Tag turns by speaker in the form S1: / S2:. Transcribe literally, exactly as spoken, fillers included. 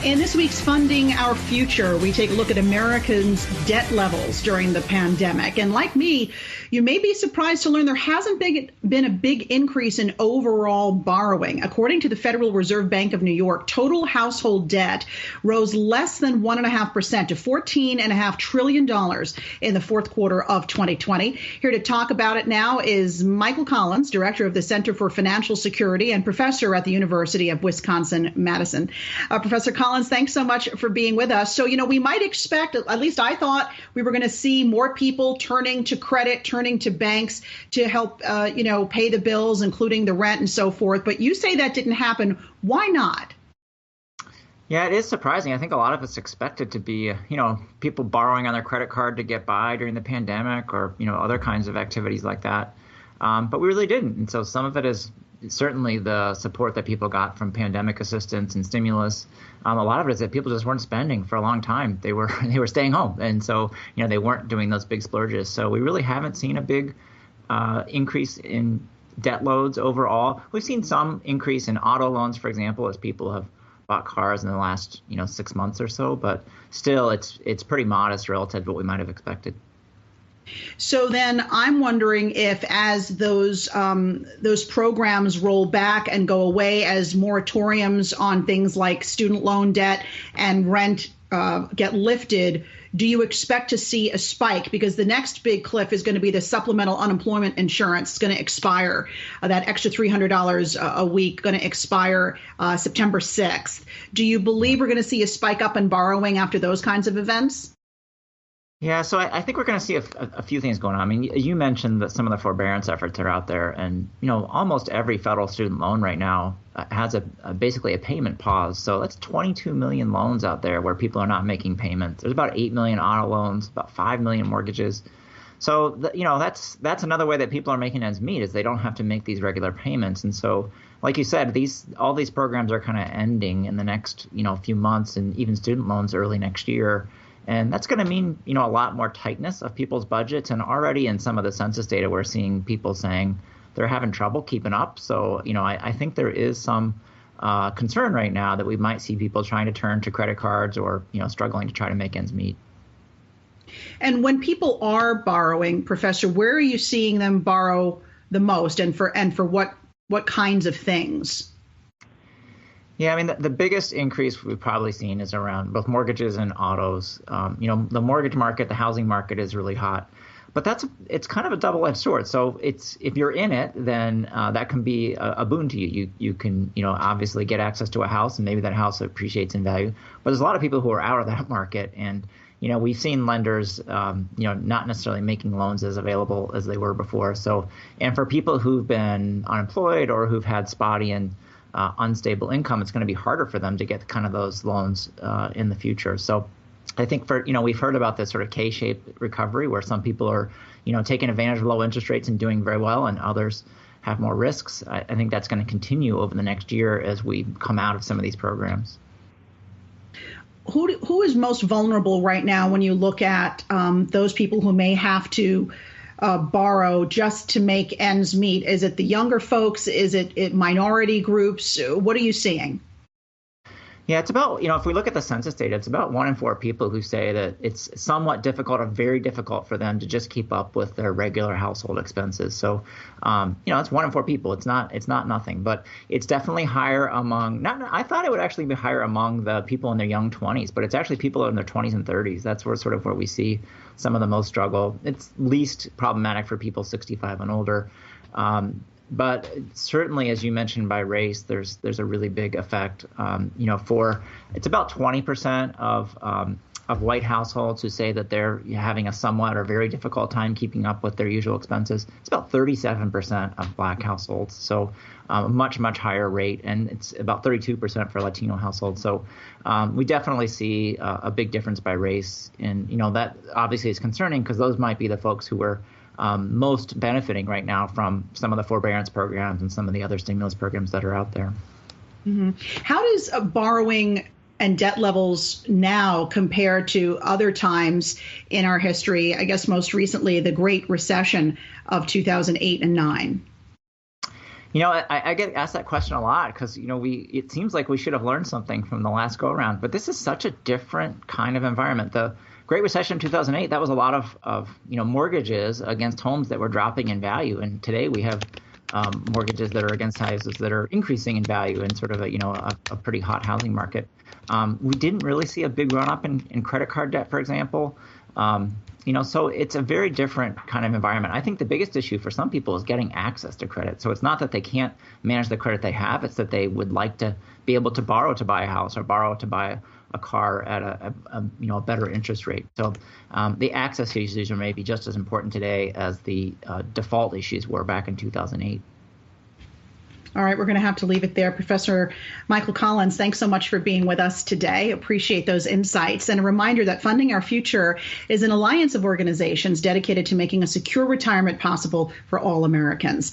S1: In this week's Funding Our Future, we take a look at Americans' debt levels during the pandemic. And like me, you may be surprised to learn there hasn't been a big increase in overall borrowing. According to the Federal Reserve Bank of New York, total household debt rose less than one point five percent to fourteen point five trillion dollars in the fourth quarter of twenty twenty. Here to talk about it now is Michael Collins, director of the Center for Financial Security and professor at the University of Wisconsin-Madison. Uh, Professor Collins, thanks so much for being with us. So, you know, we might expect, at least I thought, we were going to see more people turning to credit, turning to banks to help, uh, you know, pay the bills, including the rent and so forth. But you say that didn't happen. Why not?
S2: Yeah, it is surprising. I think a lot of it's expected to be, you know, people borrowing on their credit card to get by during the pandemic or, you know, other kinds of activities like that. Um, but we really didn't. And so some of it is certainly the support that people got from pandemic assistance and stimulus. Um, a lot of it is that people just weren't spending for a long time. They were they were staying home. And so, you know, they weren't doing those big splurges. So we really haven't seen a big uh, increase in debt loads overall. We've seen some increase in auto loans, for example, as people have bought cars in the last, you know, six months or so. But still, it's it's pretty modest relative to what we might have expected.
S1: So then I'm wondering if as those um, those programs roll back and go away, as moratoriums on things like student loan debt and rent uh, get lifted, do you expect to see a spike? Because the next big cliff is going to be the supplemental unemployment insurance. It's going to expire. Uh, that extra three hundred dollars a week going to expire uh, September sixth. Do you believe we're going to see a spike up in borrowing after those kinds of events?
S2: Yeah, so I, I think we're going to see a, a few things going on. I mean, you mentioned that some of the forbearance efforts are out there, and you know, almost every federal student loan right now has a, a basically a payment pause. So that's twenty-two million loans out there where people are not making payments. There's about eight million auto loans, about five million mortgages. So the, you know, that's that's another way that people are making ends meet, is they don't have to make these regular payments. And so, like you said, these all these programs are kind of ending in the next you know few months, and even student loans early next year. And that's going to mean, you know, a lot more tightness of people's budgets. And already in some of the census data, we're seeing people saying they're having trouble keeping up. So, you know, I, I think there is some uh, concern right now that we might see people trying to turn to credit cards or, you know, struggling to try to make ends meet.
S1: And when people are borrowing, Professor, where are you seeing them borrow the most, and for and for what what kinds of things?
S2: Yeah, I mean, the, the biggest increase we've probably seen is around both mortgages and autos. Um, you know, the mortgage market, the housing market is really hot, but that's it's kind of a double-edged sword. So it's if you're in it, then uh, that can be a, a boon to you. You you can you know obviously get access to a house, and maybe that house appreciates in value. But there's a lot of people who are out of that market, and you know we've seen lenders um, you know not necessarily making loans as available as they were before. So and for people who've been unemployed or who've had spotty and Uh, unstable income, it's going to be harder for them to get kind of those loans uh, in the future. So I think for, you know, we've heard about this sort of K-shaped recovery where some people are, you know, taking advantage of low interest rates and doing very well, and others have more risks. I, I think that's going to continue over the next year as we come out of some of these programs.
S1: Who do, who is most vulnerable right now when you look at um, those people who may have to Uh, borrow just to make ends meet? Is it the younger folks? Is it, it minority groups? What are you seeing?
S2: Yeah, it's about, you know, if we look at the census data, it's about one in four people who say that it's somewhat difficult or very difficult for them to just keep up with their regular household expenses. So, um, you know, it's one in four people. It's not it's not nothing, but it's definitely higher among, not, I thought it would actually be higher among the people in their young twenties, but it's actually people in their twenties and thirties. That's where sort of where we see some of the most struggle. It's least problematic for people sixty-five and older. Um, But certainly, as you mentioned, by race, there's there's a really big effect. Um, you know, for it's about twenty percent of um, of white households who say that they're having a somewhat or very difficult time keeping up with their usual expenses. It's about thirty-seven percent of black households, so um, a much much higher rate, and it's about thirty-two percent for Latino households. So um, we definitely see uh, a big difference by race, and you know that obviously is concerning because those might be the folks who were Um, most benefiting right now from some of the forbearance programs and some of the other stimulus programs that are out there.
S1: Mm-hmm. How does uh, borrowing and debt levels now compare to other times in our history? I guess most recently, the Great Recession of two thousand eight and nine.
S2: You know, I, I get asked that question a lot because, you know, we it seems like we should have learned something from the last go around. But this is such a different kind of environment. The Great Recession in two thousand eight, that was a lot of, of you know, mortgages against homes that were dropping in value. And today we have um, mortgages that are against houses that are increasing in value in sort of a, you know, a, a pretty hot housing market. Um, we didn't really see a big run up in, in credit card debt, for example. Um, You know, so it's a very different kind of environment. I think the biggest issue for some people is getting access to credit. So it's not that they can't manage the credit they have. It's that they would like to be able to borrow to buy a house or borrow to buy a car at a, a, a you know, a better interest rate. So um, the access issues are maybe just as important today as the uh, default issues were back in two thousand eight.
S1: All right, we're going to have to leave it there. Professor Michael Collins, thanks so much for being with us today. Appreciate those insights. And a reminder that Funding Our Future is an alliance of organizations dedicated to making a secure retirement possible for all Americans.